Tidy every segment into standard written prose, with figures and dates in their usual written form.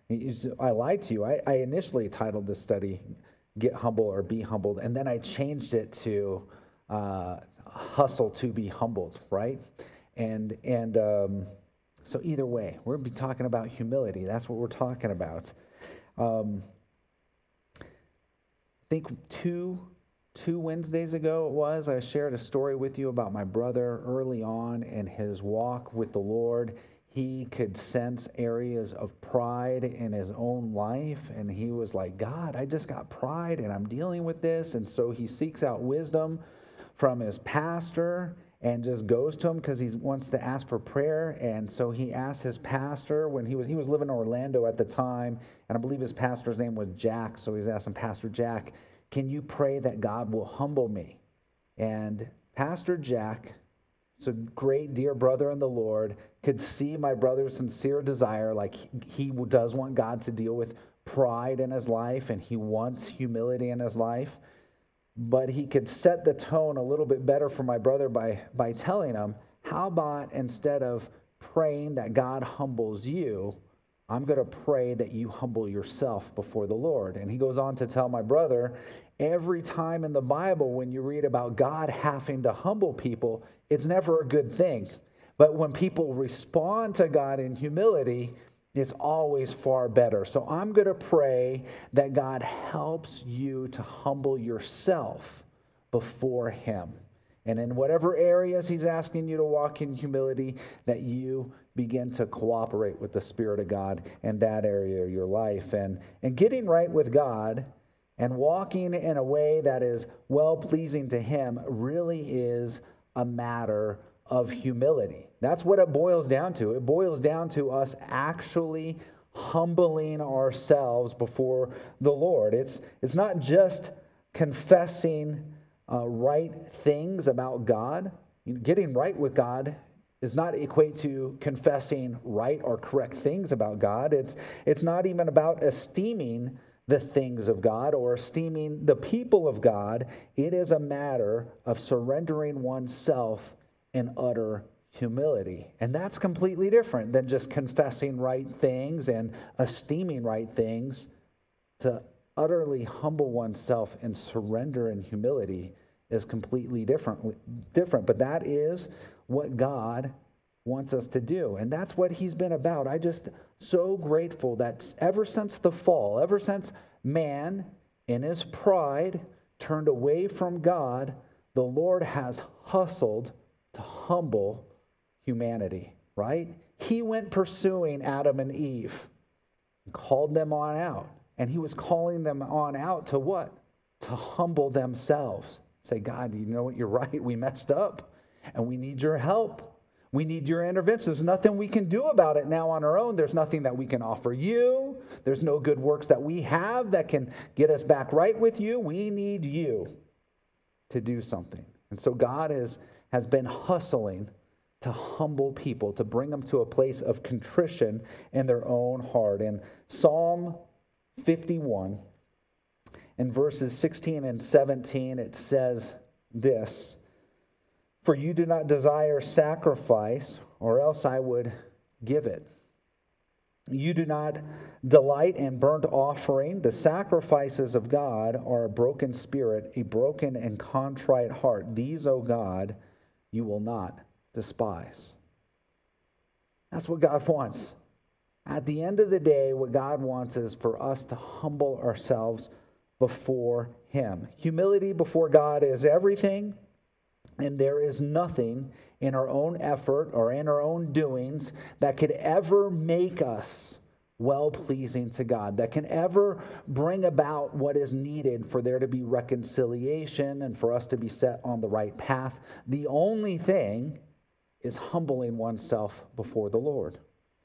I lied to you. I initially titled this study, Get Humble or Be Humbled, and then I changed it to Hustle to Be Humbled, right? So either way, we're going to be talking about humility. That's what we're talking about. I think two Wednesdays ago I shared a story with you about my brother early on in his walk with the Lord. He could sense areas of pride in his own life, and he was like, God, I just got pride and I'm dealing with this. And so he seeks out wisdom from his pastor and just goes to him because he wants to ask for prayer. And so he asked his pastor when he was living in Orlando at the time, and I believe his pastor's name was Jack. So he's asking Pastor Jack, can you pray that God will humble me? And Pastor Jack, so great dear brother in the Lord, could see my brother's sincere desire, like he does want God to deal with pride in his life and he wants humility in his life. But he could set the tone a little bit better for my brother by telling him, how about instead of praying that God humbles you, I'm going to pray that you humble yourself before the Lord. And he goes on to tell my brother, every time in the Bible when you read about God having to humble people, it's never a good thing. But when people respond to God in humility, it's always far better. So I'm going to pray that God helps you to humble yourself before him. And in whatever areas he's asking you to walk in humility, that you begin to cooperate with the Spirit of God in that area of your life. And getting right with God and walking in a way that is well-pleasing to him really is a matter of humility. That's what it boils down to. It boils down to us actually humbling ourselves before the Lord. It's not just confessing right things about God. Getting right with God does not equate to confessing right or correct things about God. It's not even about esteeming the things of God or esteeming the people of God. It is a matter of surrendering oneself in utter humility. And that's completely different than just confessing right things and esteeming right things. To utterly humble oneself and surrender in humility is completely different. But that is what God wants us to do. And that's what he's been about. I just so grateful that ever since the fall, ever since man in his pride turned away from God, the Lord has hustled to humble humanity, right? He went pursuing Adam and Eve and called them on out. And he was calling them on out to what? To humble themselves. Say, God, you know what? You're right. We messed up and we need your help. We need your intervention. There's nothing we can do about it now on our own. There's nothing that we can offer you. There's no good works that we have that can get us back right with you. We need you to do something. And so God has been hustling to humble people, to bring them to a place of contrition in their own heart. In Psalm 51, in verses 16 and 17, it says this, "For you do not desire sacrifice, or else I would give it. You do not delight in burnt offering. The sacrifices of God are a broken spirit, a broken and contrite heart. These, O God, you will not despise." That's what God wants. At the end of the day, what God wants is for us to humble ourselves before him. Humility before God is everything, and there is nothing in our own effort or in our own doings that could ever make us well-pleasing to God, that can ever bring about what is needed for there to be reconciliation and for us to be set on the right path. The only thing is humbling oneself before the Lord.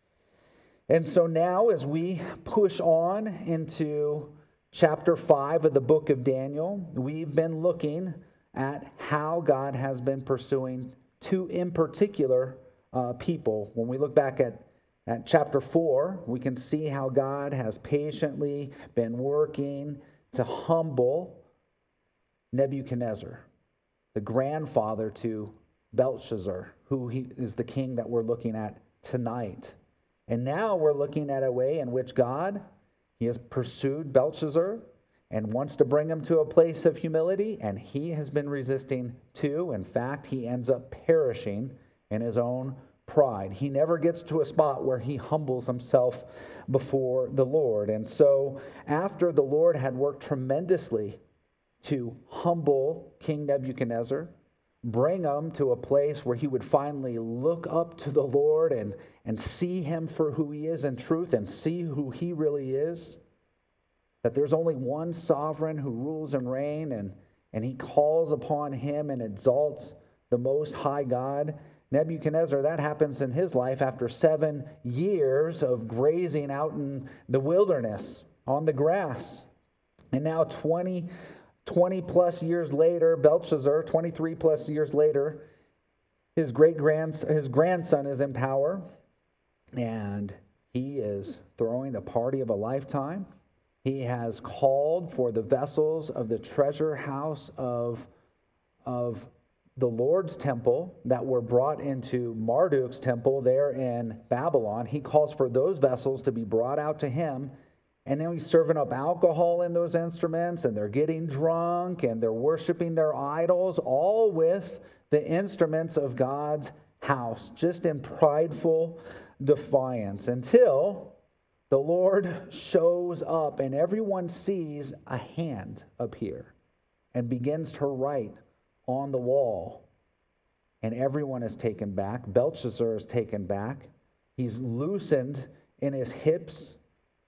And so now as we push on into chapter 5 of the book of Daniel, we've been looking at how God has been pursuing two in particular people. When we look back at chapter 4, we can see how God has patiently been working to humble Nebuchadnezzar, the grandfather to Belshazzar, who is the king that we're looking at tonight. And now we're looking at a way in which God, he has pursued Belshazzar and wants to bring him to a place of humility, and he has been resisting too. In fact, he ends up perishing in his own pride. He never gets to a spot where he humbles himself before the Lord. And so after the Lord had worked tremendously to humble King Nebuchadnezzar, bring him to a place where he would finally look up to the Lord and see him for who he is in truth and see who he really is, that there's only one sovereign who rules and reigns, and he calls upon him and exalts the Most High God. Nebuchadnezzar, that happens in his life after 7 years of grazing out in the wilderness on the grass. And now 20 plus years later, Belshazzar, 23 plus years later, his grandson is in power, and he is throwing the party of a lifetime. He has called for the vessels of the treasure house of the Lord's temple that were brought into Marduk's temple there in Babylon. He calls for those vessels to be brought out to him. And then he's serving up alcohol in those instruments, and they're getting drunk, and they're worshiping their idols, all with the instruments of God's house, just in prideful defiance, until the Lord shows up and everyone sees a hand appear and begins to write on the wall. And everyone is taken back. Belshazzar is taken back. He's loosened in his hips,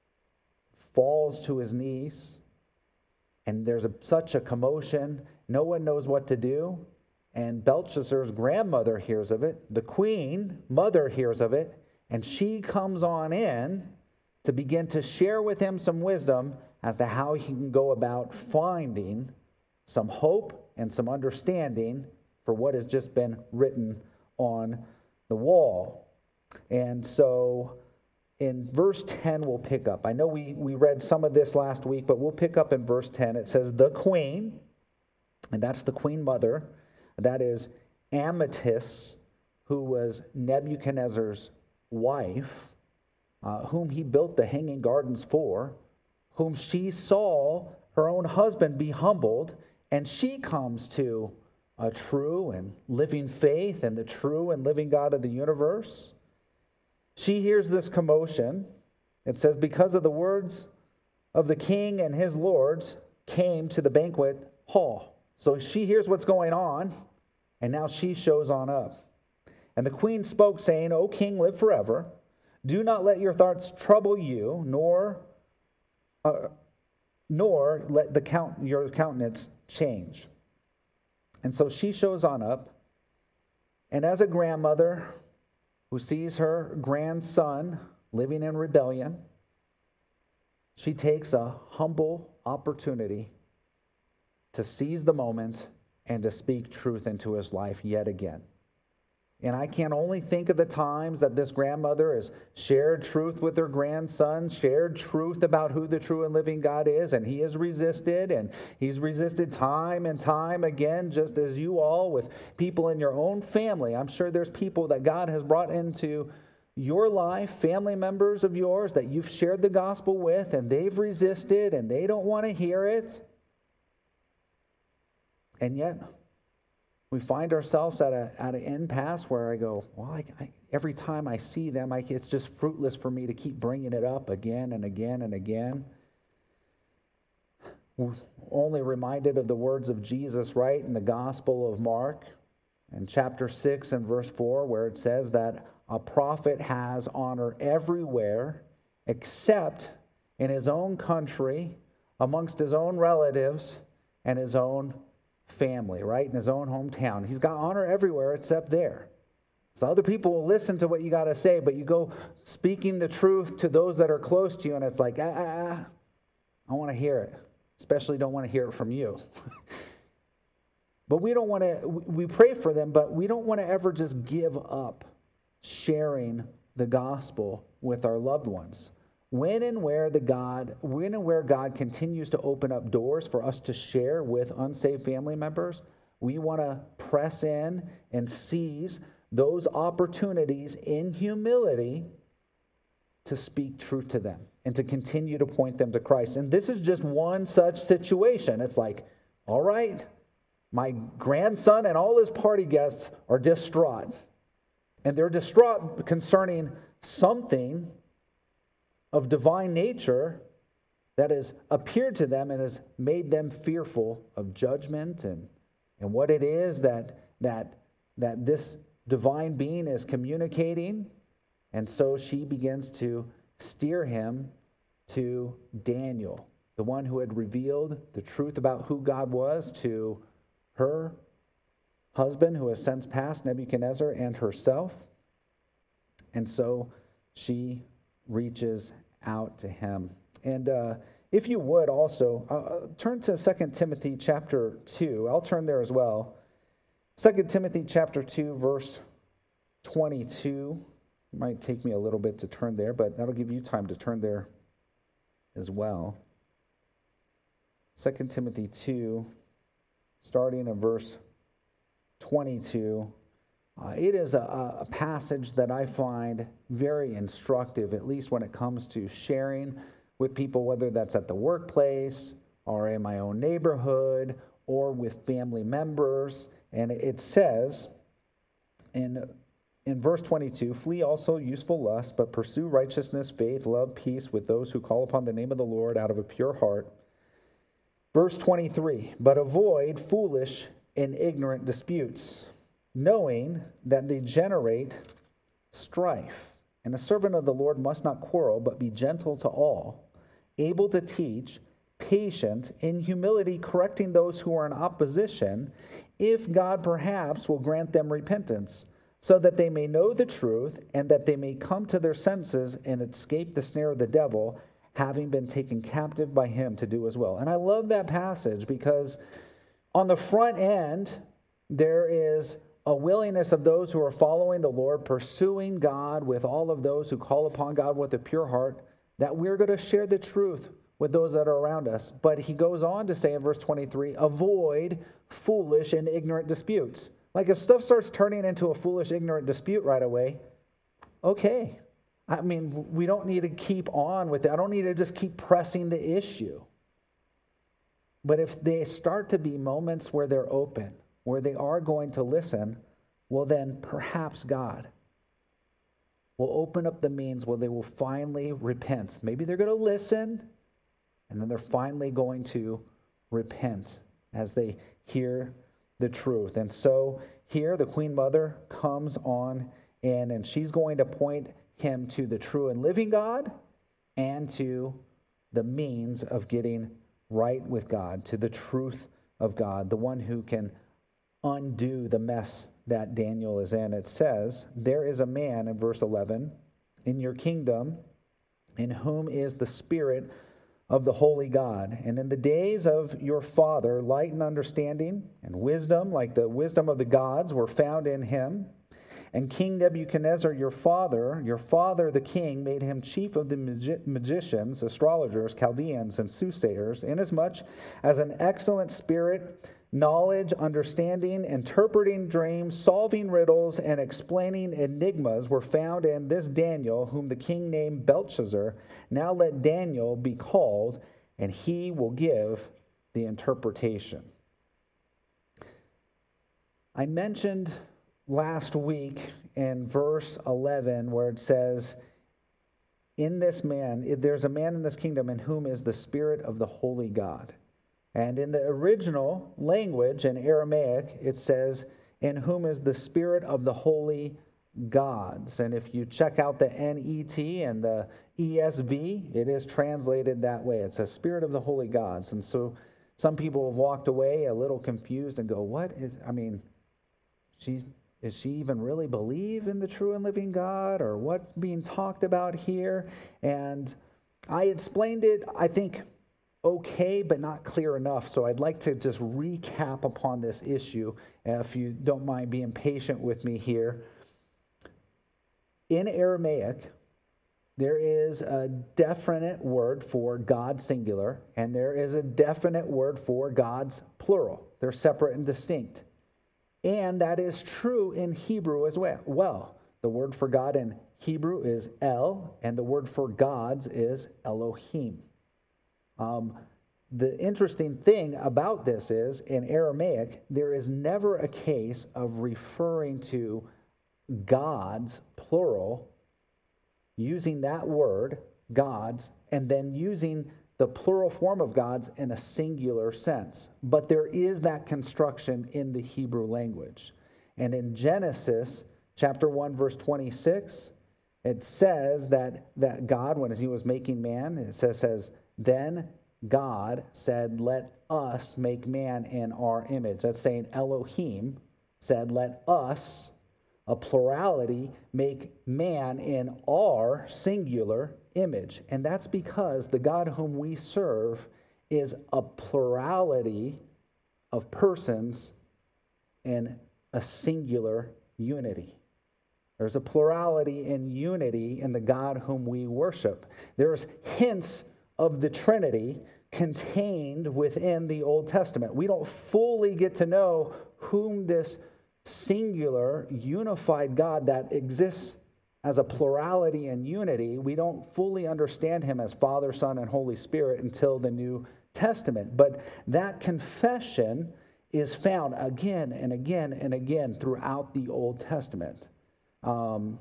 falls to his knees, and there's such a commotion. No one knows what to do. And Belshazzar's grandmother hears of it. The queen mother hears of it, and she comes on in to begin to share with him some wisdom as to how he can go about finding some hope and some understanding for what has just been written on the wall. And so in verse 10, we'll pick up. I know we read some of this last week, but we'll pick up in verse 10. It says, the queen, and that's the queen mother, that is Amytis, who was Nebuchadnezzar's wife, whom he built the hanging gardens for, whom she saw her own husband be humbled, and she comes to a true and living faith and the true and living God of the universe. She hears this commotion. It says, because of the words of the king and his lords came to the banquet hall. So she hears what's going on, and now she shows on up. And the queen spoke, saying, O king, live forever. Do not let your thoughts trouble you, nor let your countenance change. And so she shows on up, and as a grandmother who sees her grandson living in rebellion, she takes a humble opportunity to seize the moment and to speak truth into his life yet again. And I can only think of the times that this grandmother has shared truth with her grandson, shared truth about who the true and living God is, and he has resisted, and he's resisted time and time again, just as you all with people in your own family. I'm sure there's people that God has brought into your life, family members of yours that you've shared the gospel with, and they've resisted, and they don't want to hear it. And yet, we find ourselves at an impasse where I go, well, every time I see them, it's just fruitless for me to keep bringing it up again and again and again. We're only reminded of the words of Jesus, right, in the Gospel of Mark, in chapter 6 and verse 4, where it says that a prophet has honor everywhere except in his own country, amongst his own relatives, and his own family, right? In his own hometown. He's got honor everywhere except there. So other people will listen to what you got to say, but you go speaking the truth to those that are close to you, and it's like, I want to hear it. Especially don't want to hear it from you. But we pray for them, but we don't want to ever just give up sharing the gospel with our loved ones. When and where God continues to open up doors for us to share with unsaved family members, we want to press in and seize those opportunities in humility to speak truth to them and to continue to point them to Christ. And this is just one such situation. It's like, all right, my grandson and all his party guests are distraught. And they're distraught concerning something of divine nature that has appeared to them and has made them fearful of judgment and what it is that this divine being is communicating. And so she begins to steer him to Daniel, the one who had revealed the truth about who God was to her husband, who has since passed, Nebuchadnezzar, and herself. And so she reaches out to him. And if you would also, turn to 2 Timothy chapter 2. I'll turn there as well. 2 Timothy chapter 2, verse 22. It might take me a little bit to turn there, but that'll give you time to turn there as well. 2 Timothy 2, starting in verse 22. It is a passage that I find very instructive, at least when it comes to sharing with people, whether that's at the workplace or in my own neighborhood or with family members. And it says in verse 22, flee also useful lusts, but pursue righteousness, faith, love, peace with those who call upon the name of the Lord out of a pure heart. Verse 23, but avoid foolish and ignorant disputes, knowing that they generate strife. And a servant of the Lord must not quarrel, but be gentle to all, able to teach, patient, in humility, correcting those who are in opposition, if God perhaps will grant them repentance, so that they may know the truth, and that they may come to their senses and escape the snare of the devil, having been taken captive by him to do as well. And I love that passage because on the front end, there is a willingness of those who are following the Lord, pursuing God with all of those who call upon God with a pure heart, that we're going to share the truth with those that are around us. But he goes on to say in verse 23, avoid foolish and ignorant disputes. Like if stuff starts turning into a foolish, ignorant dispute right away, okay. I mean, we don't need to keep on with it. I don't need to just keep pressing the issue. But if they start to be moments where they're open, where they are going to listen, well then perhaps God will open up the means where they will finally repent. Maybe they're going to listen, and then they're finally going to repent as they hear the truth. And so here the Queen Mother comes on in, and she's going to point him to the true and living God and to the means of getting right with God, to the truth of God, the one who can undo the mess that Daniel is in. It says, there is a man, in verse 11, in your kingdom, in whom is the Spirit of the holy God. And in the days of your father, light and understanding and wisdom, like the wisdom of the gods, were found in him. And King Nebuchadnezzar, your father the king, made him chief of the magicians, astrologers, Chaldeans, and soothsayers, inasmuch as an excellent spirit, knowledge, understanding, interpreting dreams, solving riddles, and explaining enigmas were found in this Daniel, whom the king named Belshazzar. Now let Daniel be called, and he will give the interpretation. I mentioned last week in verse 11 where it says, in this man, there's a man in this kingdom in whom is the Spirit of the holy God. And in the original language, in Aramaic, it says, in whom is the Spirit of the holy gods. And if you check out the NET and the ESV, it is translated that way. It says Spirit of the holy gods. And so some people have walked away a little confused and go, does she even really believe in the true and living God, or what's being talked about here? And I explained it, I think, okay, but not clear enough. So I'd like to just recap upon this issue, if you don't mind being patient with me here. In Aramaic, there is a definite word for God singular, and there is a definite word for God's plural. They're separate and distinct. And that is true in Hebrew as well. The word for God in Hebrew is El, and the word for gods is Elohim. The interesting thing about this is, in Aramaic, there is never a case of referring to gods, plural, using that word, gods, and then using the plural form of gods in a singular sense. But there is that construction in the Hebrew language. And in Genesis chapter 1, verse 26, it says that God, when he was making man, it says, then God said, let us make man in our image. That's saying Elohim said, let us, a plurality, make man in our singular image. And that's because the God whom we serve is a plurality of persons in a singular unity. There's a plurality in unity in the God whom we worship. There's hints of the Trinity contained within the Old Testament. We don't fully get to know whom this singular, unified God that exists as a plurality and unity, we don't fully understand him as Father, Son, and Holy Spirit until the New Testament. But that confession is found again and again and again throughout the Old Testament. Even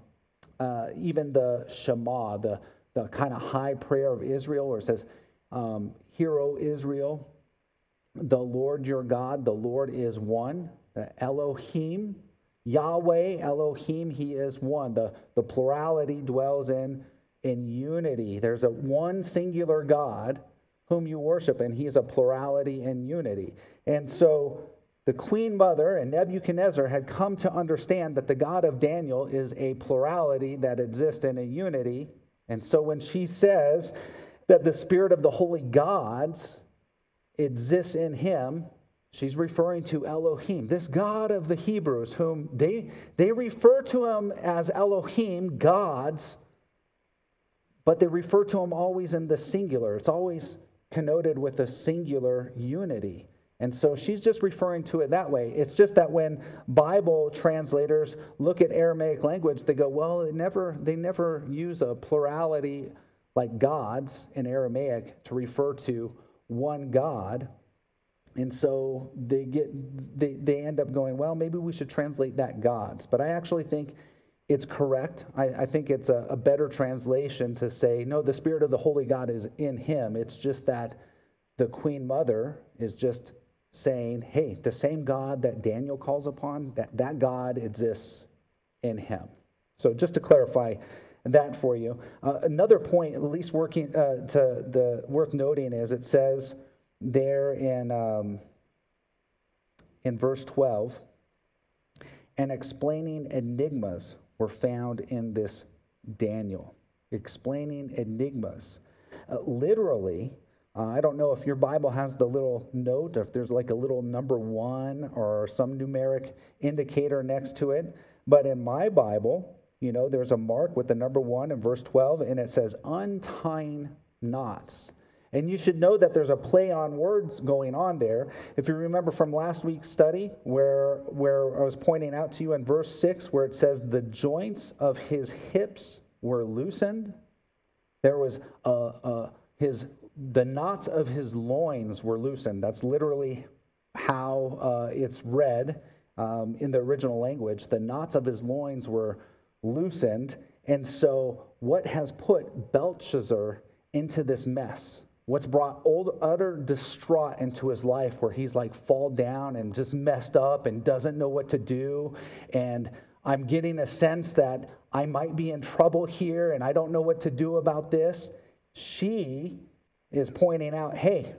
the Shema, the kind of high prayer of Israel, where it says, Hear, O Israel, the Lord your God, the Lord is one. The Elohim, Yahweh, Elohim, he is one. The plurality dwells in unity. There's a one singular God whom you worship, and he is a plurality in unity. And so the Queen Mother and Nebuchadnezzar had come to understand that the God of Daniel is a plurality that exists in a unity. And so when she says that the spirit of the holy gods exists in him, she's referring to Elohim, this God of the Hebrews, whom they refer to him as Elohim, gods, but they refer to him always in the singular. It's always connoted with a singular unity. And so she's just referring to it that way. It's just that when Bible translators look at Aramaic language, they go, well, they never use a plurality like gods in Aramaic to refer to one God. And so they end up going, well, maybe we should translate that gods. But I actually think it's correct. I think it's a better translation to say, no, the Spirit of the Holy God is in him. It's just that the Queen Mother is just saying, hey, the same God that Daniel calls upon, that God exists in him. So just to clarify that for you. Another point, at least worth noting, is it says there in verse 12, and explaining enigmas were found in this Daniel. Explaining enigmas. Literally, I don't know if your Bible has the little note, or if there's like a little number 1 or some numeric indicator next to it. But in my Bible, there's a mark with the number 1 in verse 12, and it says untying knots. And you should know that there's a play on words going on there. If you remember from last week's study, where I was pointing out to you in verse 6, where it says the joints of his hips were loosened. There was the knots of his loins were loosened. That's literally how it's read in the original language. The knots of his loins were loosened. And so what has put Belshazzar into this mess? What's brought utter distraught into his life, where he's like fall down and just messed up and doesn't know what to do. And I'm getting a sense that I might be in trouble here and I don't know what to do about this. She is pointing out, hey,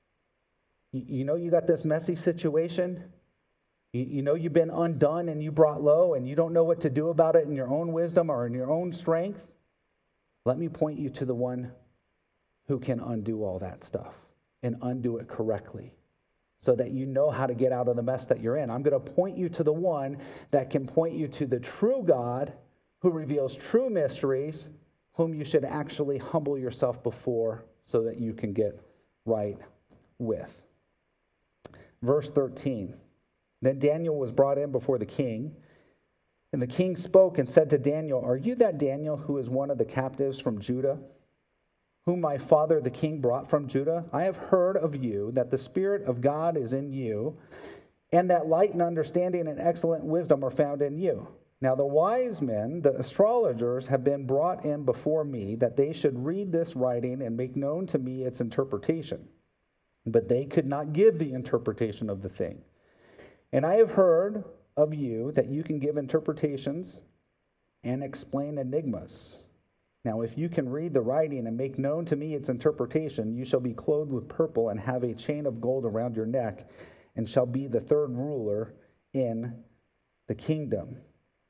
you got this messy situation. You've been undone and you brought low and you don't know what to do about it in your own wisdom or in your own strength. Let me point you to the one who can undo all that stuff and undo it correctly so that you know how to get out of the mess that you're in. I'm going to point you to the one that can point you to the true God who reveals true mysteries, whom you should actually humble yourself before so that you can get right with. Verse 13, then Daniel was brought in before the king, And the king spoke and said to Daniel, "Are you that Daniel who is one of the captives from Judah, whom my father the king brought from Judah? I have heard of you that the Spirit of God is in you, and that light and understanding and excellent wisdom are found in you. Now the wise men, the astrologers, have been brought in before me, that they should read this writing and make known to me its interpretation. But they could not give the interpretation of the thing. And I have heard of you that you can give interpretations and explain enigmas. Now, if you can read the writing and make known to me its interpretation, you shall be clothed with purple and have a chain of gold around your neck, and shall be the third ruler in the kingdom."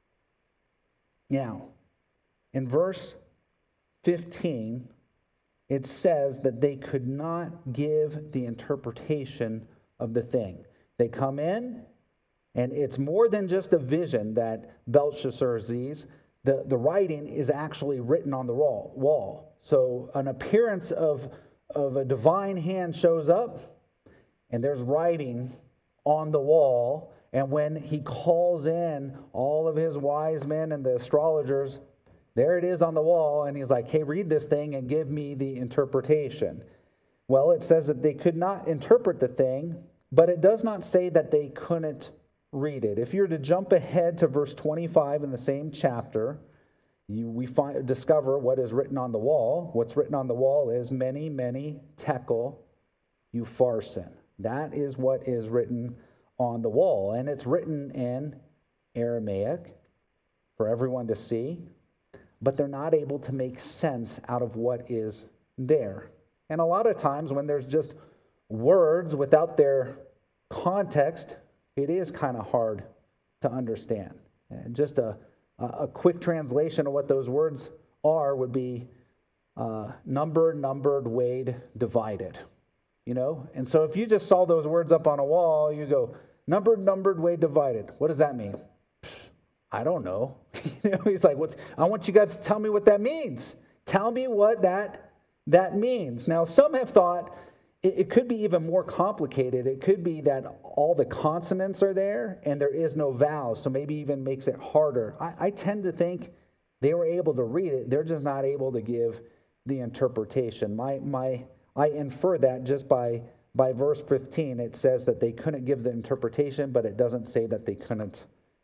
Now, in verse 15, it says that they could not give the interpretation of the thing. They come in, and it's more than just a vision that Belshazzar sees. The writing is actually written on the wall. So an appearance of a divine hand shows up, and there's writing on the wall. And when he calls in all of his wise men and the astrologers, there it is on the wall. And he's like, "Hey, read this thing and give me the interpretation." Well, it says that they could not interpret the thing, but it does not say that they couldn't read it. If you're to jump ahead to verse 25 in the same chapter, we discover what is written on the wall. What's written on the wall is many, many tekel upharsin. That is what is written on the wall. And it's written in Aramaic for everyone to see, but they're not able to make sense out of what is there. And a lot of times when there's just words without their context, it is kind of hard to understand. And just a quick translation of what those words are would be numbered, weighed, divided. You know? And so if you just saw those words up on a wall, you go, numbered, weighed, divided. What does that mean? I don't know. He's like, I want you guys to tell me what that means. Tell me what that means. Now, some have thought it could be even more complicated. It could be that all the consonants are there and there is no vowels, so maybe even makes it harder. I tend to think they were able to read it. They're just not able to give the interpretation. I infer that just by verse 15. It says that they couldn't give the interpretation, but it doesn't say that they couldn't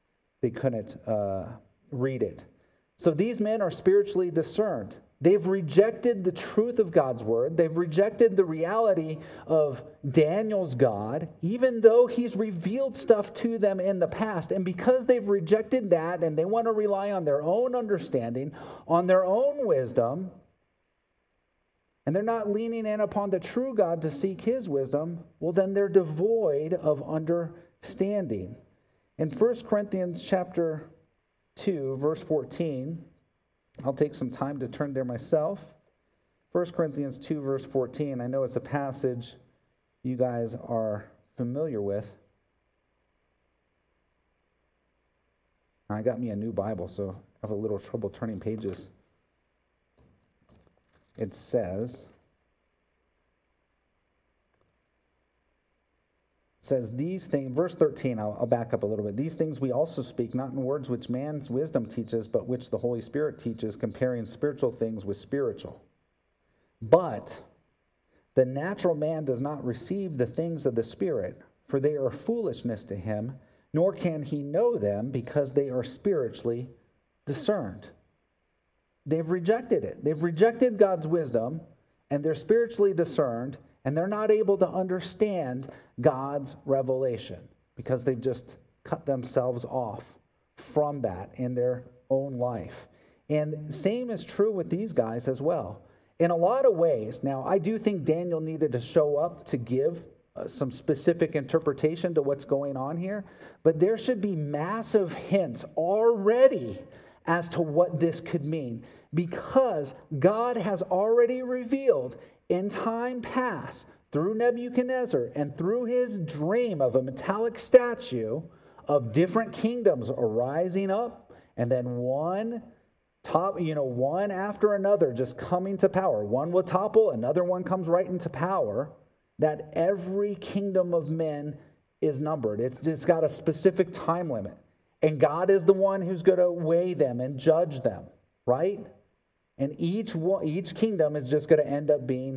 read it. So these men are spiritually discerned. They've rejected the truth of God's word. They've rejected the reality of Daniel's God, even though he's revealed stuff to them in the past. And because they've rejected that and they want to rely on their own understanding, on their own wisdom, and they're not leaning in upon the true God to seek his wisdom, well, then they're devoid of understanding. In 1 Corinthians chapter 2, verse 14, I'll take some time to turn there myself. 1 Corinthians 2, verse 14. I know it's a passage you guys are familiar with. I got me a new Bible, so I have a little trouble turning pages. It says these things, verse 13, I'll back up a little bit. These things we also speak, not in words which man's wisdom teaches, but which the Holy Spirit teaches, comparing spiritual things with spiritual. But the natural man does not receive the things of the Spirit, for they are foolishness to him, nor can he know them, because they are spiritually discerned. They've rejected it. They've rejected God's wisdom, and they're spiritually discerned, and they're not able to understand God's revelation because they've just cut themselves off from that in their own life. And same is true with these guys as well. In a lot of ways, now I do think Daniel needed to show up to give some specific interpretation to what's going on here, but there should be massive hints already as to what this could mean, because God has already revealed in time past through Nebuchadnezzar and through his dream of a metallic statue of different kingdoms arising up, and then one after another just coming to power. One will topple, another one comes right into power, that every kingdom of men is numbered. It's got a specific time limit. And God is the one who's going to weigh them and judge them, right? And each kingdom is just going to end up being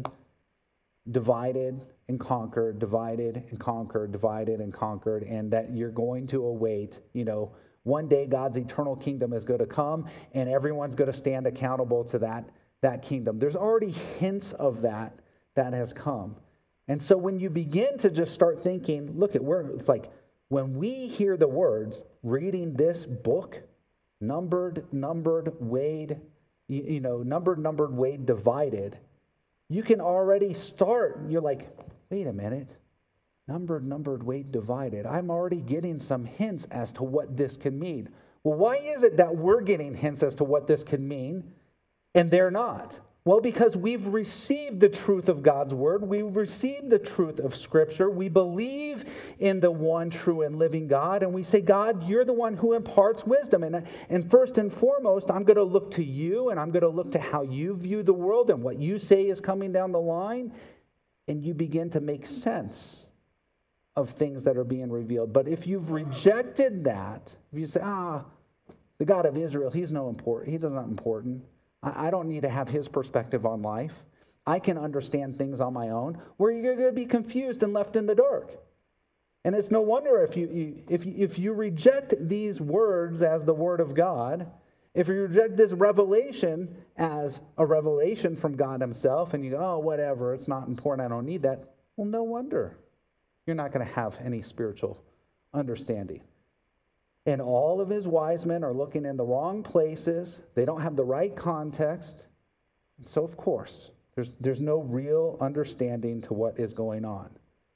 divided and conquered, divided and conquered, divided and conquered, and that you're going to await, one day God's eternal kingdom is going to come, and everyone's going to stand accountable to that kingdom. There's already hints of that has come. And so when you begin to just start thinking, look at where it's like, when we hear the words, reading this book, numbered, weighed, numbered, weighed, divided, you can already start. You're like, wait a minute. Numbered, weighed, divided. I'm already getting some hints as to what this can mean. Well, why is it that we're getting hints as to what this can mean and they're not? Well, because we've received the truth of God's word. We've received the truth of Scripture. We believe in the one true and living God. And we say, God, you're the one who imparts wisdom. And first and foremost, I'm going to look to you, and I'm going to look to how you view the world and what you say is coming down the line. And you begin to make sense of things that are being revealed. But if you've rejected that, if you say, the God of Israel, he's not important. I don't need to have his perspective on life. I can understand things on my own. Where you're going to be confused and left in the dark. And it's no wonder if you reject these words as the word of God, if you reject this revelation as a revelation from God himself, and you go, oh, whatever, it's not important, I don't need that. Well, no wonder you're not going to have any spiritual understanding. And all of his wise men are looking in the wrong places. They don't have the right context. And so, of course, there's no real understanding to what is going on.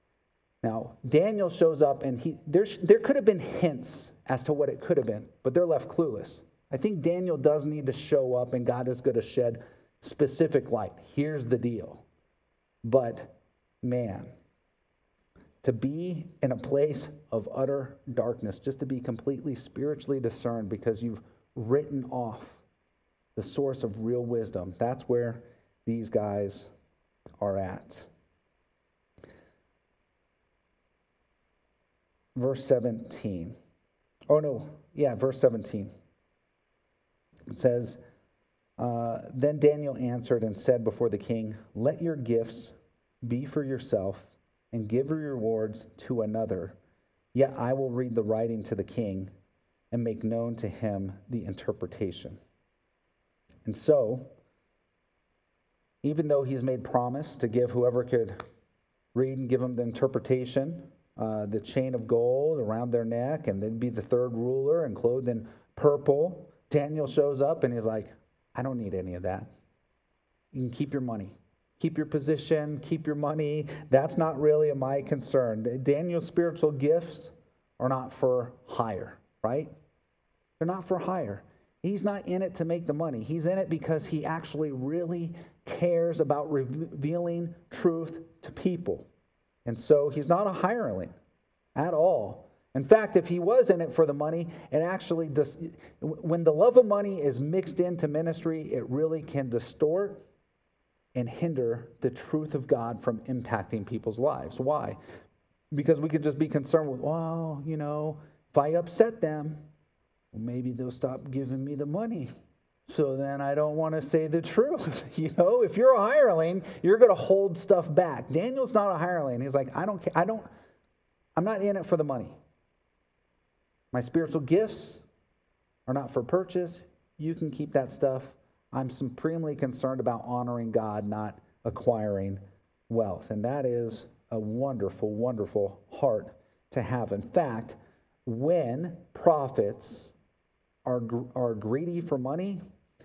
Now, Daniel shows up, and there could have been hints as to what it could have been, but they're left clueless. I think Daniel does need to show up, and God is going to shed specific light. Here's the deal. But, man, to be in a place of utter darkness, just to be completely spiritually discerned because you've written off the source of real wisdom, that's where these guys are at. Verse 17. Verse 17. It says, Then Daniel answered and said before the king, let your gifts be for yourself, and give your rewards to another. Yet I will read the writing to the king and make known to him the interpretation. And so, even though he's made promise to give whoever could read and give him the interpretation, the chain of gold around their neck, and then be the third ruler and clothed in purple, Daniel shows up and he's like, I don't need any of that. You can keep your money. Keep your position, keep your money. That's not really my concern. Daniel's spiritual gifts are not for hire, right? They're not for hire. He's not in it to make the money. He's in it because he actually really cares about revealing truth to people. And so he's not a hireling at all. In fact, if he was in it for the money, it actually when the love of money is mixed into ministry, it really can distort and hinder the truth of God from impacting people's lives. Why? Because we could just be concerned with, if I upset them, well, maybe they'll stop giving me the money. So then I don't want to say the truth. If you're a hireling, you're going to hold stuff back. Daniel's not a hireling. He's like, I don't care. I'm not in it for the money. My spiritual gifts are not for purchase. You can keep that stuff. I'm supremely concerned about honoring God, not acquiring wealth. And that is a wonderful, wonderful heart to have. In fact, when prophets are greedy for money,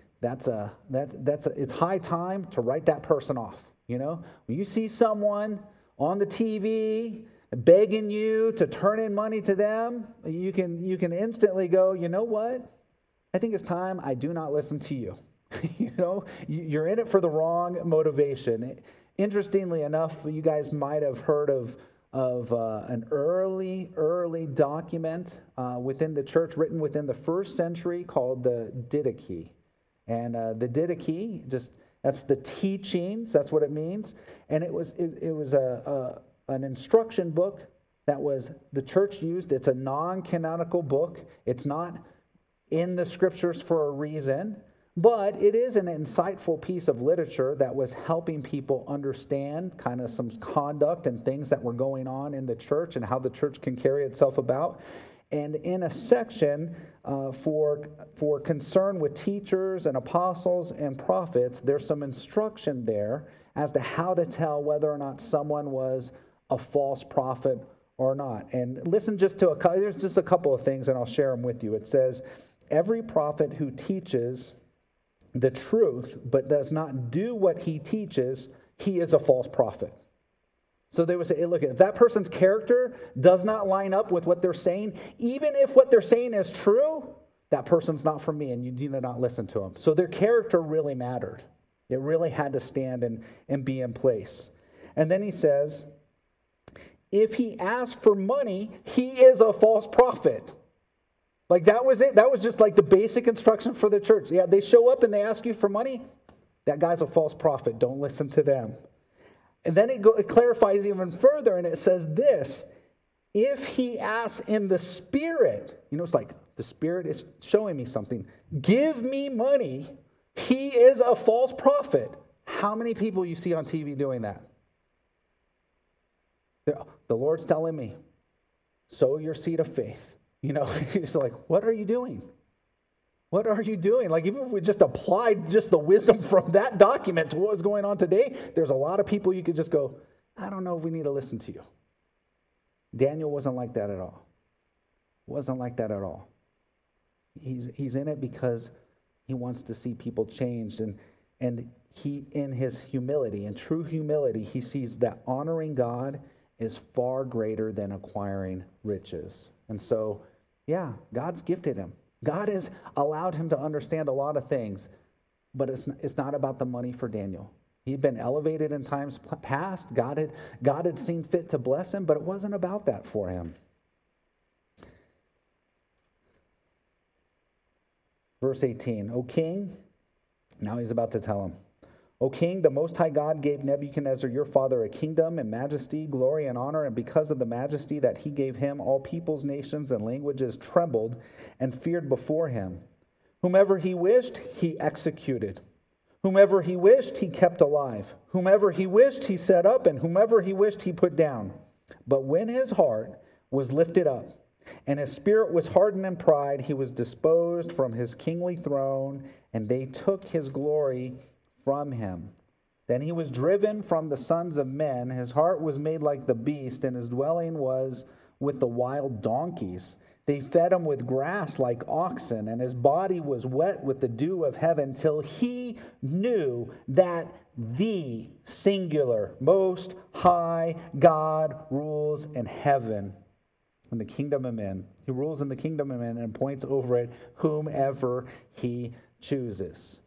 it's high time to write that person off. When you see someone on the TV begging you to turn in money to them, you can instantly go, you know what? I think it's time I do not listen to you. You're in it for the wrong motivation. Interestingly enough, you guys might have heard of an early document within the church, written within the first century, called the Didache. And the Didache, that's the teachings. That's what it means. And it was an instruction book that was the church used. It's a non-canonical book. It's not in the scriptures for a reason, but it is an insightful piece of literature that was helping people understand kind of some conduct and things that were going on in the church and how the church can carry itself about. And in a section for concern with teachers and apostles and prophets, there's some instruction there as to how to tell whether or not someone was a false prophet or not. And listen there's just a couple of things, and I'll share them with you. It says, every prophet who teaches the truth but does not do what he teaches, he is a false prophet. So they would say, hey, look, if that person's character does not line up with what they're saying, even if what they're saying is true, that person's not for me, and you need to not listen to them. So their character really mattered. It really had to stand and be in place. And then he says, if he asks for money, he is a false prophet. Like that was it. That was just like the basic instruction for the church. Yeah, they show up and they ask you for money. That guy's a false prophet. Don't listen to them. And then it clarifies even further, and it says this: if he asks in the Spirit, it's like the Spirit is showing me something. Give me money. He is a false prophet. How many people you see on TV doing that? The Lord's telling me, sow your seed of faith. It's like, what are you doing? What are you doing? Like, even if we just applied just the wisdom from that document to what was going on today, there's a lot of people you could just go, I don't know if we need to listen to you. Daniel wasn't like that at all. Wasn't like that at all. He's in it because he wants to see people changed. And he, in his humility, in true humility, he sees that honoring God is far greater than acquiring riches. And so, yeah, God's gifted him. God has allowed him to understand a lot of things, but it's not about the money for Daniel. He'd been elevated in times past. God had seen fit to bless him, but it wasn't about that for him. Verse 18, O king, now he's about to tell him, O king, the Most High God gave Nebuchadnezzar your father a kingdom and majesty, glory and honor, and because of the majesty that he gave him, all peoples, nations, and languages trembled and feared before him. Whomever he wished, he executed. Whomever he wished, he kept alive. Whomever he wished, he set up, and whomever he wished, he put down. But when his heart was lifted up, and his spirit was hardened in pride, he was disposed from his kingly throne, and they took his glory from him. Then he was driven from the sons of men. His heart was made like the beast, and his dwelling was with the wild donkeys. They fed him with grass like oxen, and his body was wet with the dew of heaven, till he knew that the singular, most high God rules in heaven and the kingdom of men. He rules in the kingdom of men and appoints over it whomever he chooses.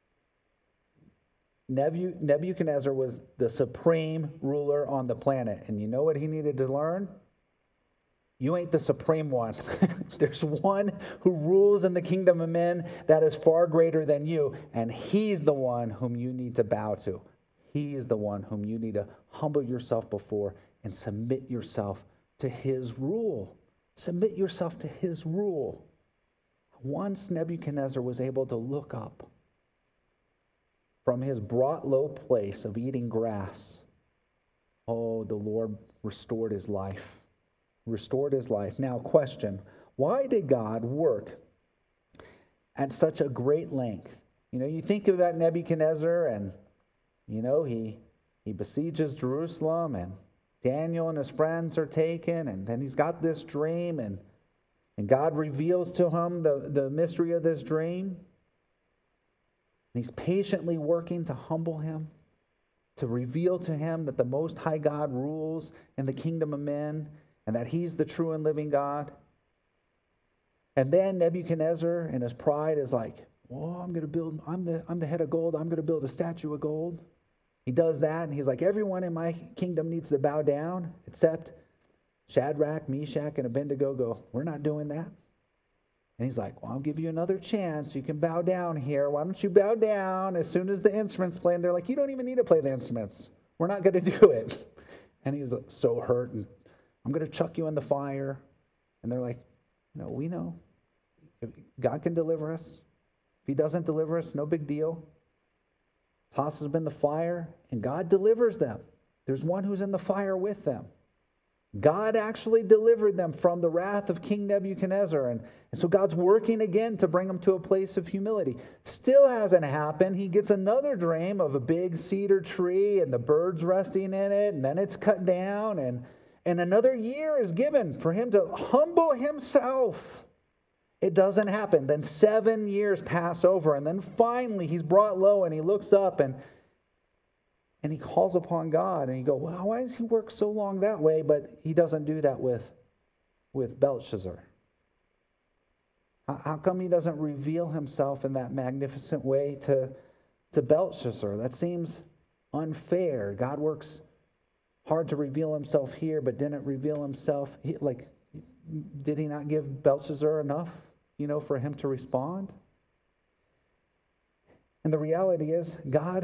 Nebuchadnezzar was the supreme ruler on the planet. And you know what he needed to learn? You ain't the supreme one. There's one who rules in the kingdom of men that is far greater than you. And he's the one whom you need to bow to. He is the one whom you need to humble yourself before and submit yourself to his rule. Submit yourself to his rule. Once Nebuchadnezzar was able to look up from his brought low place of eating grass, the Lord restored his life. Restored his life. Now, question, why did God work at such a great length? You think of that Nebuchadnezzar and, he besieges Jerusalem and Daniel and his friends are taken, and then he's got this dream, and God reveals to him the mystery of this dream. And he's patiently working to humble him, to reveal to him that the Most High God rules in the kingdom of men and that he's the true and living God. And then Nebuchadnezzar in his pride is like, I'm the head of gold. I'm going to build a statue of gold. He does that, and he's like, everyone in my kingdom needs to bow down except Shadrach, Meshach, and Abednego go, we're not doing that. And he's like, I'll give you another chance. You can bow down here. Why don't you bow down as soon as the instruments play? And they're like, you don't even need to play the instruments. We're not going to do it. And he's so hurt and I'm going to chuck you in the fire. And they're like, no, we know. If God can deliver us. If he doesn't deliver us, no big deal. Tosses them in the fire, and God delivers them. There's one who's in the fire with them. God actually delivered them from the wrath of King Nebuchadnezzar. And so God's working again to bring them to a place of humility. Still hasn't happened. He gets another dream of a big cedar tree and the birds resting in it, and then it's cut down, and another year is given for him to humble himself. It doesn't happen. Then 7 years pass over, and then finally he's brought low, and he looks up, and he calls upon God, and he goes, well, why does he work so long that way? But he doesn't do that with Belshazzar. How come he doesn't reveal himself in that magnificent way to Belshazzar? That seems unfair. God works hard to reveal himself here, but didn't reveal himself. Did he not give Belshazzar enough, for him to respond? And the reality is, God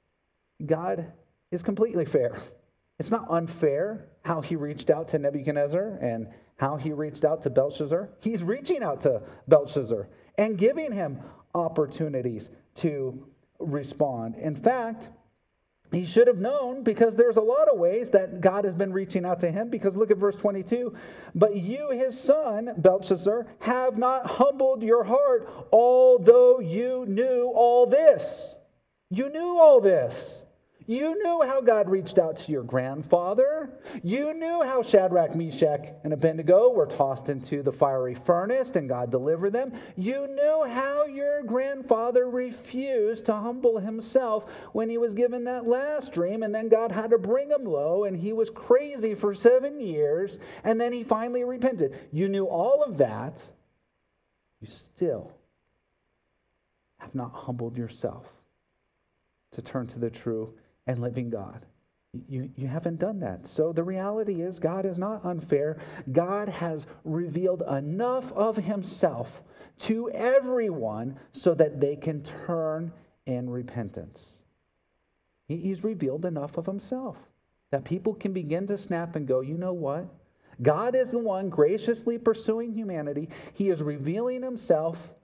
is completely fair. It's not unfair how he reached out to Nebuchadnezzar and how he reached out to Belshazzar. He's reaching out to Belshazzar and giving him opportunities to respond. In fact, he should have known, because there's a lot of ways that God has been reaching out to him. Because look at verse 22. But you, his son, Belshazzar, have not humbled your heart, although you knew all this. You knew all this. You knew how God reached out to your grandfather. You knew how Shadrach, Meshach, and Abednego were tossed into the fiery furnace and God delivered them. You knew how your grandfather refused to humble himself when he was given that last dream, and then God had to bring him low, and he was crazy for 7 years, and then he finally repented. You knew all of that. You still have not humbled yourself to turn to the true and living God. You haven't done that. So the reality is, God is not unfair. God has revealed enough of himself to everyone so that they can turn in repentance. He's revealed enough of himself that people can begin to snap and go, you know what? God is the one graciously pursuing humanity. He is revealing himself.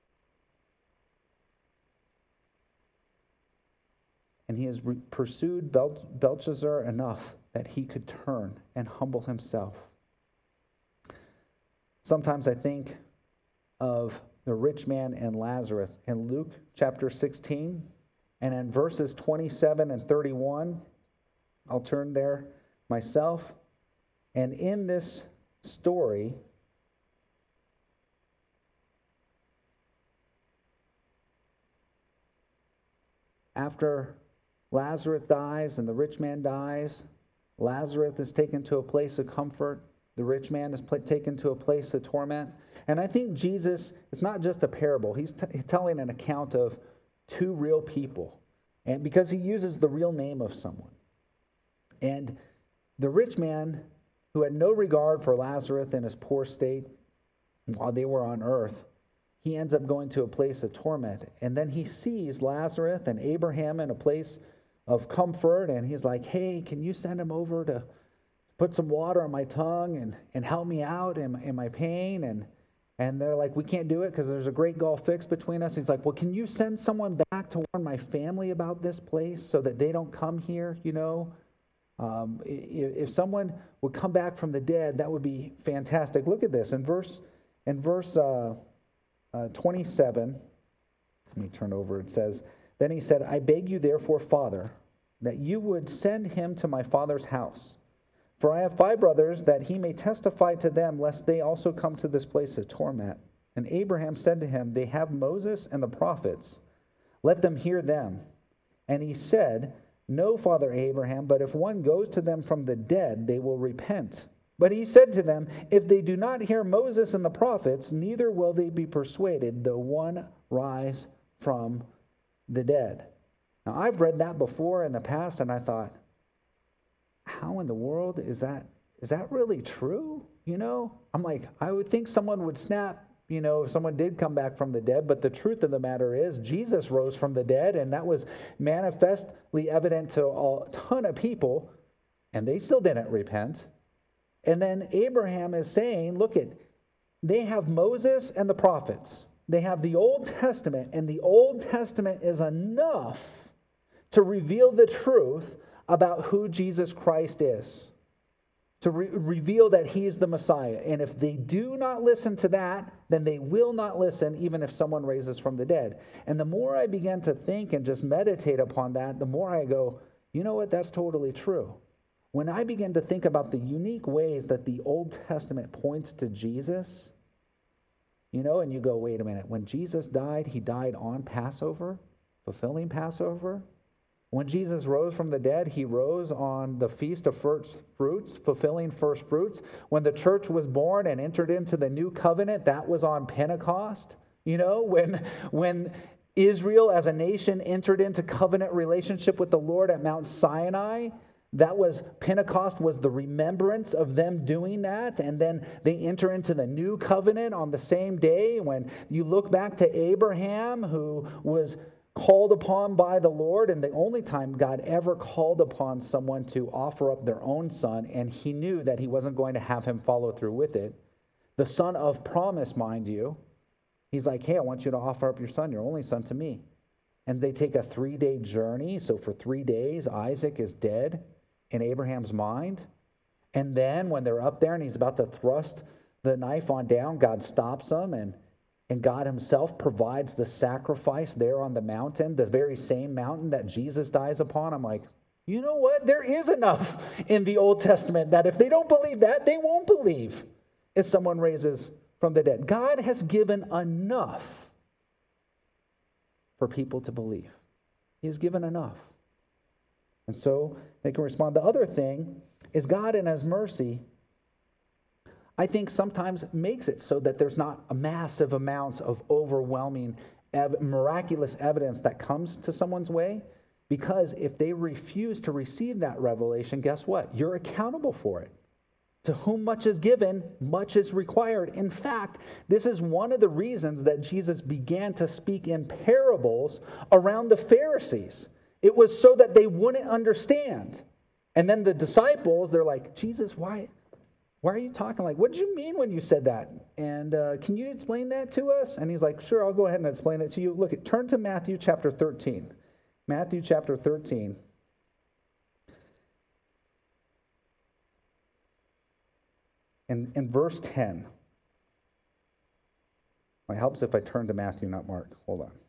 And he has pursued Belshazzar enough that he could turn and humble himself. Sometimes I think of the rich man and Lazarus in Luke chapter 16. And in verses 27 and 31, I'll turn there myself. And in this story, after Lazarus dies and the rich man dies, Lazarus is taken to a place of comfort. The rich man is taken to a place of torment. And I think Jesus, it's not just a parable. He's telling an account of two real people. And because he uses the real name of someone. And the rich man, who had no regard for Lazarus in his poor state while they were on earth, he ends up going to a place of torment. And then he sees Lazarus and Abraham in a place of comfort, and he's like, hey, can you send him over to put some water on my tongue and help me out in my pain? And they're like, we can't do it because there's a great gulf fixed between us. He's like, well, can you send someone back to warn my family about this place so that they don't come here, If someone would come back from the dead, that would be fantastic. Look at this. In verse 27, let me turn over. It says, then he said, I beg you therefore, Father, that you would send him to my father's house. For I have 5 brothers, that he may testify to them, lest they also come to this place of torment. And Abraham said to him, they have Moses and the prophets. Let them hear them. And he said, no, Father Abraham, but if one goes to them from the dead, they will repent. But he said to them, if they do not hear Moses and the prophets, neither will they be persuaded, though one rise from the dead. Now, I've read that before in the past, and I thought, how in the world is that really true? I'm like, I would think someone would snap, if someone did come back from the dead. But the truth of the matter is, Jesus rose from the dead, and that was manifestly evident to a ton of people, and they still didn't repent. And then Abraham is saying, look, they have Moses and the prophets. They have the Old Testament, and the Old Testament is enough to reveal the truth about who Jesus Christ is, to reveal that he's the Messiah. And if they do not listen to that, then they will not listen even if someone raises from the dead. And the more I began to think and just meditate upon that, the more I go, you know what, that's totally true. When I begin to think about the unique ways that the Old Testament points to Jesus, and you go, wait a minute, when Jesus died, he died on Passover, fulfilling Passover. When Jesus rose from the dead, he rose on the Feast of First Fruits, fulfilling first fruits. When the church was born and entered into the new covenant, that was on Pentecost. When Israel as a nation entered into covenant relationship with the Lord at Mount Sinai, Pentecost was the remembrance of them doing that. And then they enter into the new covenant on the same day. When you look back to Abraham, who was called upon by the Lord, and the only time God ever called upon someone to offer up their own son, and he knew that he wasn't going to have him follow through with it. The son of promise, mind you. He's like, hey, I want you to offer up your son, your only son, to me. And they take a 3-day journey. So for 3 days, Isaac is dead in Abraham's mind. And then when they're up there and he's about to thrust the knife on down, God stops him, and God himself provides the sacrifice there on the mountain, the very same mountain that Jesus dies upon. I'm like, you know what? There is enough in the Old Testament that if they don't believe that, they won't believe if someone raises from the dead. God has given enough for people to believe. He has given enough. And so they can respond. The other thing is God in his mercy, I think, sometimes makes it so that there's not a massive amounts of overwhelming, miraculous evidence that comes to someone's way. Because if they refuse to receive that revelation, guess what? You're accountable for it. To whom much is given, much is required. In fact, this is one of the reasons that Jesus began to speak in parables around the Pharisees. It was so that they wouldn't understand. And then the disciples, they're like, Jesus, why are you talking like, what did you mean when you said that? And can you explain that to us? And he's like, sure, I'll go ahead and explain it to you. Look, turn to Matthew chapter 13. Matthew chapter 13. And in verse 10. It helps if I turn to Matthew, not Mark. Hold on.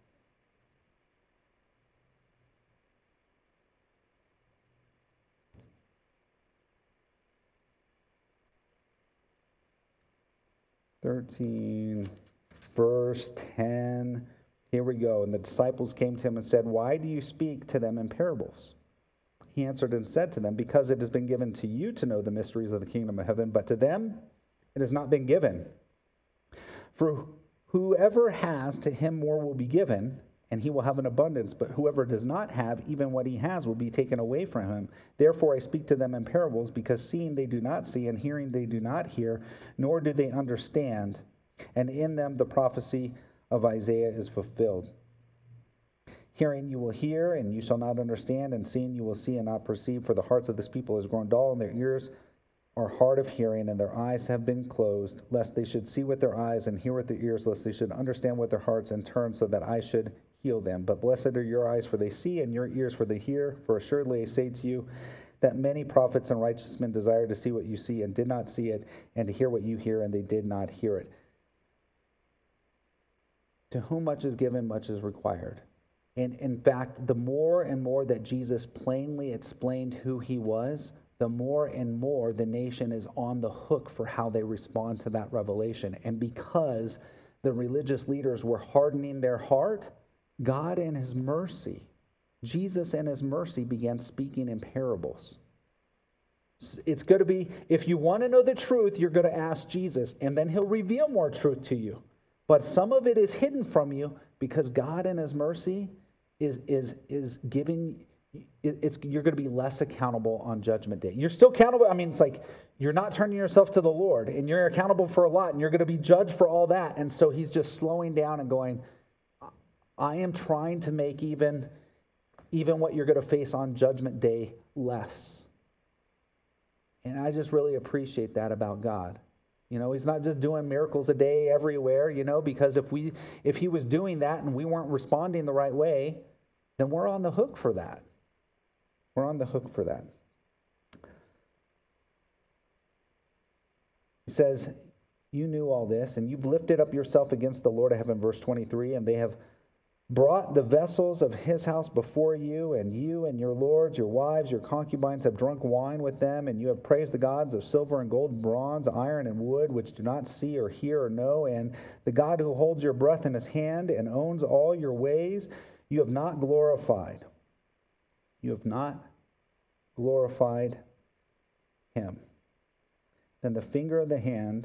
Verse 10. Here we go. And the disciples came to him and said, why do you speak to them in parables? He answered and said to them, because it has been given to you to know the mysteries of the kingdom of heaven, but to them it has not been given. For whoever has, to him more will be given, and he will have an abundance. But whoever does not have, even what he has will be taken away from him. Therefore I speak to them in parables, because seeing they do not see, and hearing they do not hear, nor do they understand. And in them the prophecy of Isaiah is fulfilled. Hearing you will hear, and you shall not understand, and seeing you will see and not perceive, for the hearts of this people has grown dull, and their ears are hard of hearing, and their eyes have been closed, lest they should see with their eyes and hear with their ears, lest they should understand with their hearts and turn, so that I should heal them. But blessed are your eyes, for they see, and your ears, for they hear. For assuredly I say to you, that many prophets and righteous men desired to see what you see, and did not see it, and to hear what you hear, and they did not hear it. To whom much is given, much is required. And in fact, the more and more that Jesus plainly explained who he was, the more and more the nation is on the hook for how they respond to that revelation. And because the religious leaders were hardening their heart, God in his mercy, Jesus in his mercy began speaking in parables. It's going to be, if you want to know the truth, you're going to ask Jesus, and then he'll reveal more truth to you. But some of it is hidden from you because God in his mercy is giving, you're going to be less accountable on Judgment Day. You're still accountable. I mean, it's like you're not turning yourself to the Lord, and you're accountable for a lot, and you're going to be judged for all that. And so he's just slowing down and going, I am trying to make even what you're going to face on Judgment Day less. And I just really appreciate that about God. He's not just doing miracles a day everywhere, because if he was doing that and we weren't responding the right way, then we're on the hook for that. We're on the hook for that. He says, you knew all this, and you've lifted up yourself against the Lord of heaven, verse 23, and they have brought the vessels of his house before you and your lords, your wives, your concubines have drunk wine with them, and you have praised the gods of silver and gold and bronze, iron and wood, which do not see or hear or know, and the God who holds your breath in his hand and owns all your ways, you have not glorified. You have not glorified him. Then the fingers of the hand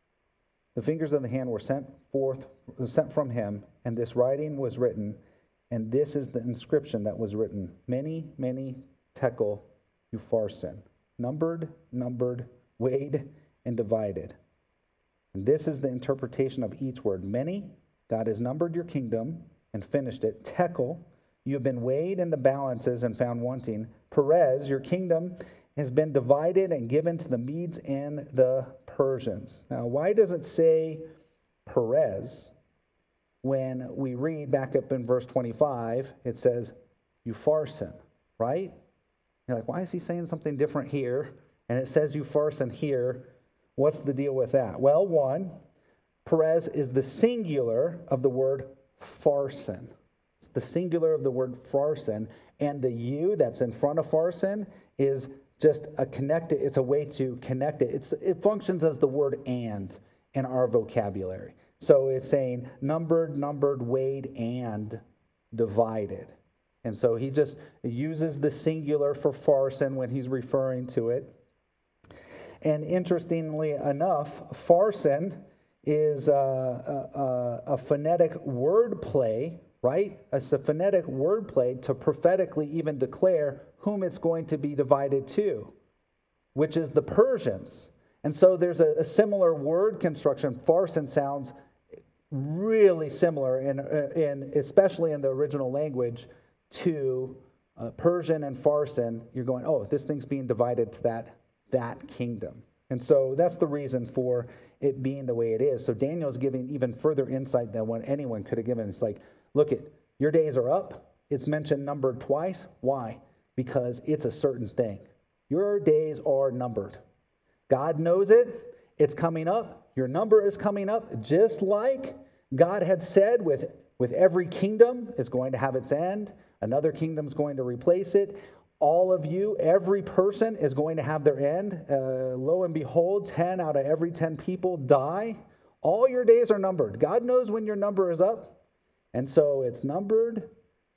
were sent from him, and this writing was written, and this is the inscription that was written: many, many tekel upharsin, numbered, weighed, and divided. And this is the interpretation of each word. Many, God has numbered your kingdom and finished it. Tekel, you have been weighed in the balances and found wanting. Perez, your kingdom has been divided and given to the Medes and the Persians. Now, why does it say Perez when we read back up in verse 25, it says upharsin, right? You're like, why is he saying something different here? And it says upharsin here. What's the deal with that? Well, one, Perez is the singular of the word pharsin. It's the singular of the word pharsin, and the U that's in front of pharsin is just it's a way to connect it. It functions as the word and in our vocabulary. So it's saying numbered, weighed, and divided. And so he just uses the singular for pharsin when he's referring to it. And interestingly enough, pharsin is a phonetic wordplay, right? It's a phonetic wordplay to prophetically even declare whom it's going to be divided to, which is the Persians. And so there's a similar word construction. Pharsin sounds really similar, in especially in the original language, to Persian and Pharsin. You're going, oh, this thing's being divided to that kingdom. And so that's the reason for it being the way it is. So Daniel's giving even further insight than what anyone could have given. It's like, look, your days are up. It's mentioned numbered twice. Why? Because it's a certain thing. Your days are numbered. God knows it. It's coming up. Your number is coming up, just like God had said with every kingdom is going to have its end. Another kingdom is going to replace it. All of you, every person is going to have their end. Lo and behold, 10 out of every 10 people die. All your days are numbered. God knows when your number is up. And so it's numbered,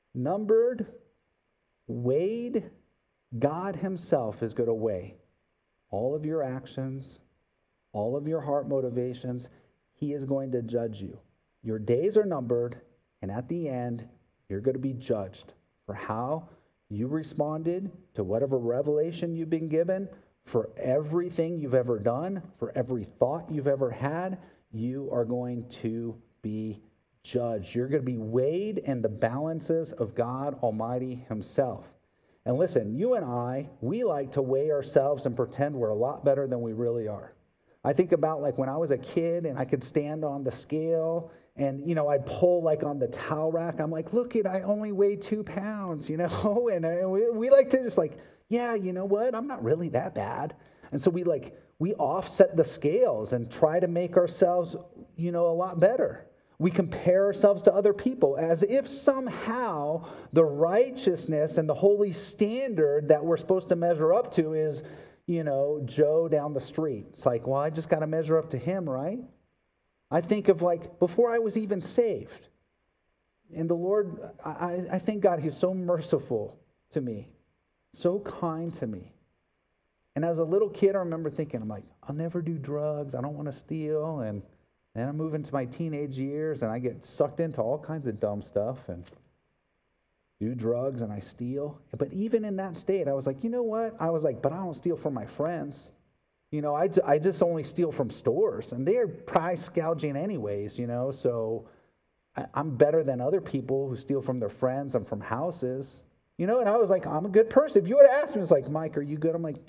weighed. God himself is going to weigh all of your actions, all of your heart motivations. He is going to judge you. Your days are numbered, and at the end, you're going to be judged for how you responded to whatever revelation you've been given, for everything you've ever done, for every thought you've ever had. You are going to be judged. You're going to be weighed in the balances of God Almighty himself. And listen, you and I, we like to weigh ourselves and pretend we're a lot better than we really are. I think about like when I was a kid and I could stand on the scale and, I'd pull like on the towel rack. I'm like, look, I only weigh 2 pounds, And we like to just like, yeah, you know what? I'm not really that bad. And so we offset the scales and try to make ourselves, a lot better. We compare ourselves to other people as if somehow the righteousness and the holy standard that we're supposed to measure up to is, Joe down the street. It's like, well, I just got to measure up to him, right? I think of like before I was even saved. And the Lord, I thank God he's so merciful to me, so kind to me. And as a little kid, I remember thinking, I'm like, I'll never do drugs. I don't want to steal. And then I move into my teenage years and I get sucked into all kinds of dumb stuff and do drugs and I steal. But even in that state, I was like, you know what? I was like, but I don't steal from my friends. I just only steal from stores and they're price gouging anyways, so I'm better than other people who steal from their friends and from houses, and I was like, I'm a good person. If you would have asked me, it's like, Mike, are you good? I'm like,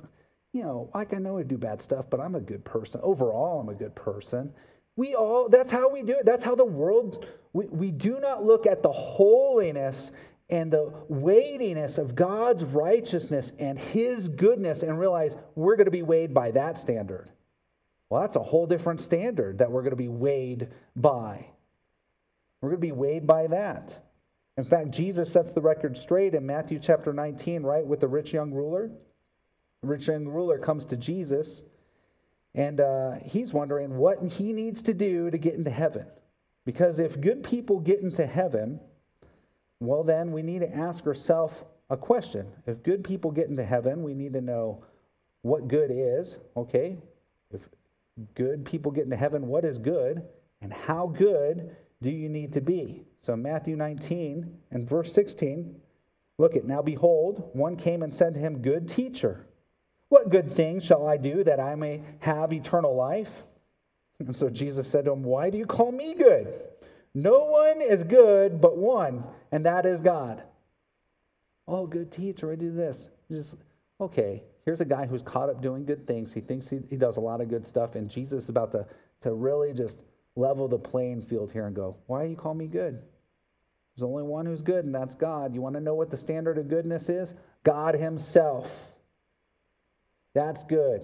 like I know I do bad stuff, but I'm a good person. Overall, I'm a good person. That's how we do it. That's how the world, we do not look at the holiness and the weightiness of God's righteousness and his goodness and realize we're going to be weighed by that standard. Well, that's a whole different standard that we're going to be weighed by. We're going to be weighed by that. In fact, Jesus sets the record straight in Matthew chapter 19, right, with the rich young ruler. The rich young ruler comes to Jesus, and he's wondering what he needs to do to get into heaven. Because if good people get into heaven, well, then we need to ask ourselves a question. If good people get into heaven, we need to know what good is. Okay, if good people get into heaven, what is good? And how good do you need to be? So Matthew 19 and verse 16, look at, now behold, one came and said to him, good teacher, what good things shall I do that I may have eternal life? And so Jesus said to him, why do you call me good? No one is good but one, and that is God. Oh, good teacher, I do this. Okay, here's a guy who's caught up doing good things. He thinks he does a lot of good stuff, and Jesus is about to really just level the playing field here and go, why do you call me good? There's only one who's good, and that's God. You want to know what the standard of goodness is? God himself. That's good.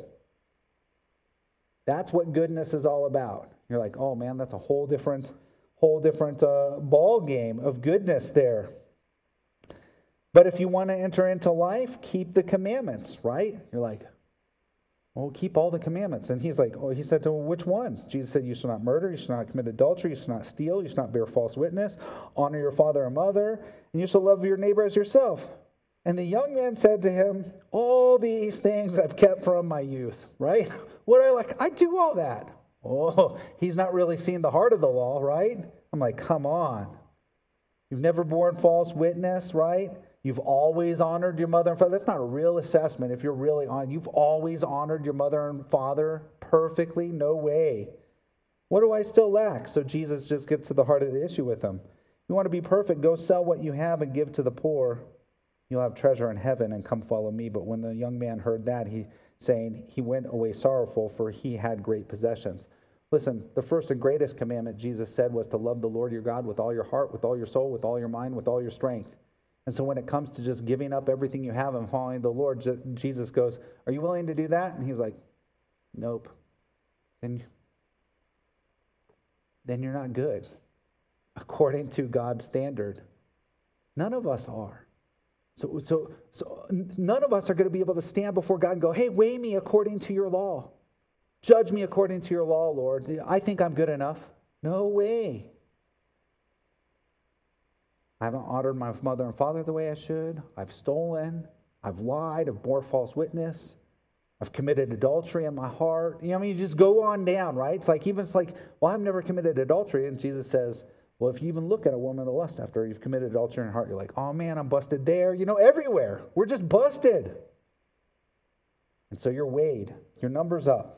That's what goodness is all about. You're like, oh man, that's a whole different ball game of goodness there. But if you want to enter into life, keep the commandments, right? You're like, well, keep all the commandments. And he's like, he said to him, which ones? Jesus said, you shall not murder, you shall not commit adultery, you shall not steal, you shall not bear false witness, honor your father and mother, and you shall love your neighbor as yourself. And the young man said to him, all these things I've kept from my youth, right? I do all that. Oh, he's not really seeing the heart of the law, right? I'm like, come on. You've never borne false witness, right? You've always honored your mother and father. That's not a real assessment if you're really on. You've always honored your mother and father perfectly? No way. What do I still lack? So Jesus just gets to the heart of the issue with them. You want to be perfect, go sell what you have and give to the poor. You'll have treasure in heaven and come follow me. But when the young man heard that, he went away sorrowful, for he had great possessions. Listen, the first and greatest commandment Jesus said was to love the Lord your God with all your heart, with all your soul, with all your mind, with all your strength. And so when it comes to just giving up everything you have and following the Lord, Jesus goes, are you willing to do that? And he's like, nope. Then you're not good according to God's standard. None of us are. So none of us are going to be able to stand before God and go, hey, weigh me according to your law. Judge me according to your law, Lord. I think I'm good enough. No way. I haven't honored my mother and father the way I should. I've stolen. I've lied. I've bore false witness. I've committed adultery in my heart. You just go on down, right? It's like, well, I've never committed adultery. And Jesus says, well, if you even look at a woman to lust after you've committed adultery in your heart, you're like, oh man, I'm busted there. Everywhere. We're just busted. And so you're weighed. Your number's up.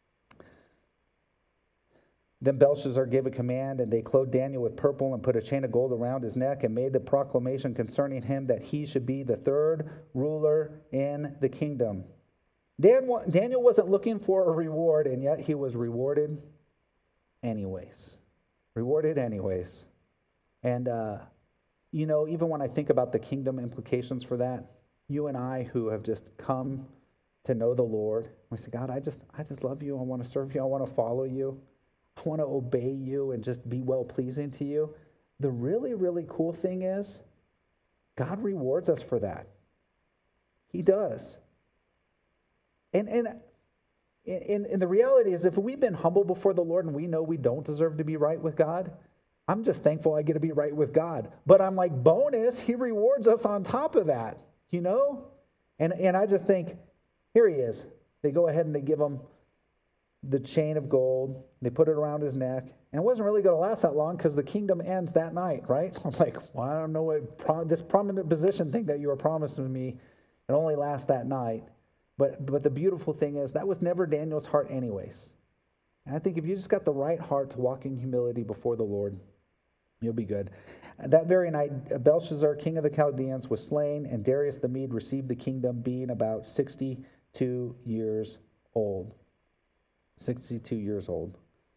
Then Belshazzar gave a command, and they clothed Daniel with purple and put a chain of gold around his neck and made the proclamation concerning him that he should be the third ruler in the kingdom. Daniel wasn't looking for a reward, and yet he was rewarded anyways. Rewarded anyways. And, even when I think about the kingdom implications for that, you and I who have just come to know the Lord, we say, God, I just love you. I want to serve you. I want to follow you. I want to obey you and just be well-pleasing to you. The really, really cool thing is God rewards us for that. He does. And the reality is if we've been humble before the Lord and we know we don't deserve to be right with God, I'm just thankful I get to be right with God. But I'm like, bonus, he rewards us on top of that, And I just think, here he is. They go ahead and they give him the chain of gold. They put it around his neck. And it wasn't really going to last that long because the kingdom ends that night, right? I'm like, well, I don't know what this prominent position thing that you were promising me, it only lasts that night. But the beautiful thing is that was never Daniel's heart anyways. And I think if you just got the right heart to walk in humility before the Lord, you'll be good. That very night, Belshazzar, king of the Chaldeans, was slain, and Darius the Mede received the kingdom, being about 60 62 years old. 62 years old.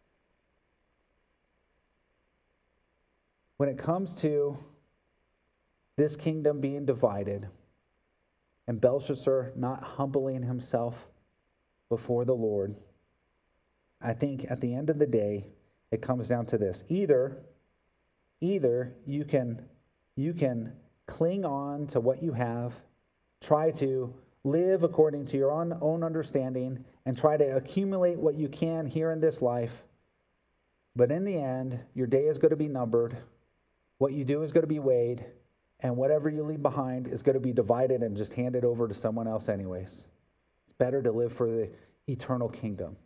When it comes to this kingdom being divided and Belshazzar not humbling himself before the Lord, I think at the end of the day, it comes down to this. Either you can cling on to what you have, try to live according to your own understanding, and try to accumulate what you can here in this life. But in the end, your day is going to be numbered. What you do is going to be weighed. And whatever you leave behind is going to be divided and just handed over to someone else anyways. It's better to live for the eternal kingdom.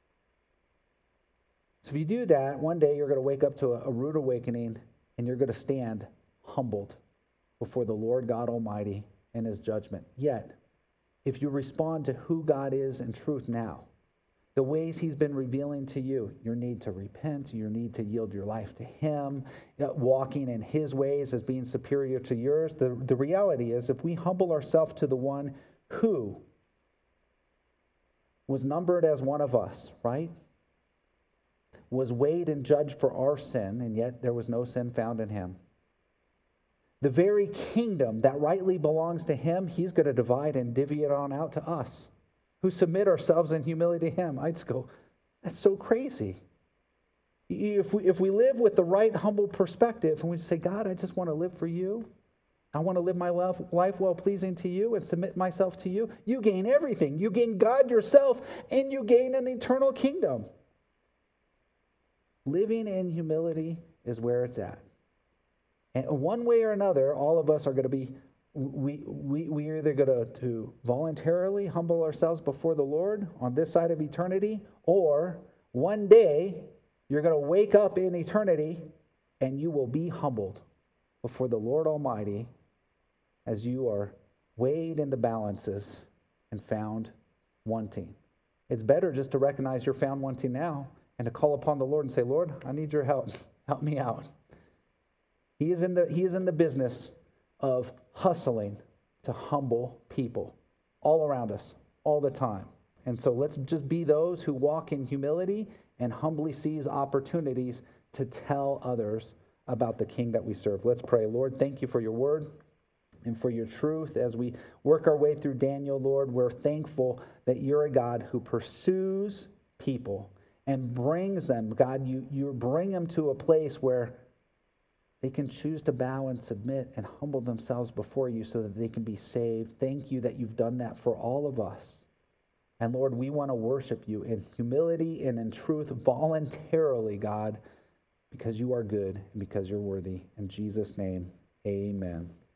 So if you do that, one day you're going to wake up to a rude awakening and you're going to stand humbled before the Lord God Almighty in his judgment. Yet, if you respond to who God is in truth now, the ways he's been revealing to you, your need to repent, your need to yield your life to him, walking in his ways as being superior to yours, the reality is if we humble ourselves to the one who was numbered as one of us, right? Was weighed and judged for our sin, and yet there was no sin found in him. The very kingdom that rightly belongs to him, he's going to divide and divvy it on out to us, who submit ourselves in humility to him. I just go, that's so crazy. If we live with the right humble perspective and we say, God, I just want to live for you. I want to live my life well-pleasing to you and submit myself to you. You gain everything. You gain God yourself and you gain an eternal kingdom. Living in humility is where it's at. And one way or another, all of us are going to be, we're either going to voluntarily humble ourselves before the Lord on this side of eternity, or one day you're going to wake up in eternity and you will be humbled before the Lord Almighty as you are weighed in the balances and found wanting. It's better just to recognize you're found wanting now and to call upon the Lord and say, Lord, I need your help. Help me out. He is in the business of hustling to humble people all around us, all the time. And so let's just be those who walk in humility and humbly seize opportunities to tell others about the King that we serve. Let's pray. Lord, thank you for your word and for your truth. As we work our way through Daniel, Lord, we're thankful that you're a God who pursues people and brings them. God, you bring them to a place where they can choose to bow and submit and humble themselves before you so that they can be saved. Thank you that you've done that for all of us. And Lord, we want to worship you in humility and in truth voluntarily, God, because you are good and because you're worthy. In Jesus' name, amen.